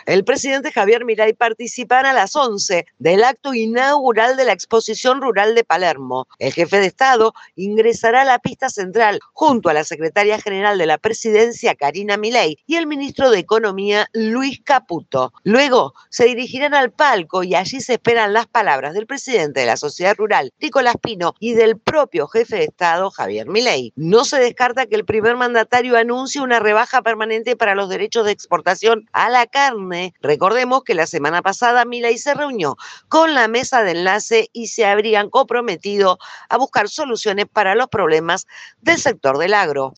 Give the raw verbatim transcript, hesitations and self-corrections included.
El presidente Javier Milei participará a las once del acto inaugural de la Exposición Rural de Palermo. El jefe de Estado ingresará a la pista central junto a la secretaria general de la presidencia, Karina Milei, y el ministro de Economía, Luis Caputo. Luego se dirigirán al palco y allí se esperan las palabras del presidente de la Sociedad Rural, Nicolás Pino, y del propio jefe de Estado, Javier Milei. No se descarta que el primer mandatario anuncie una rebaja permanente para los derechos de exportación a la carne. Recordemos que la semana pasada Milei se reunió con la mesa de enlace y se habrían comprometido a buscar soluciones para los problemas del sector del agro.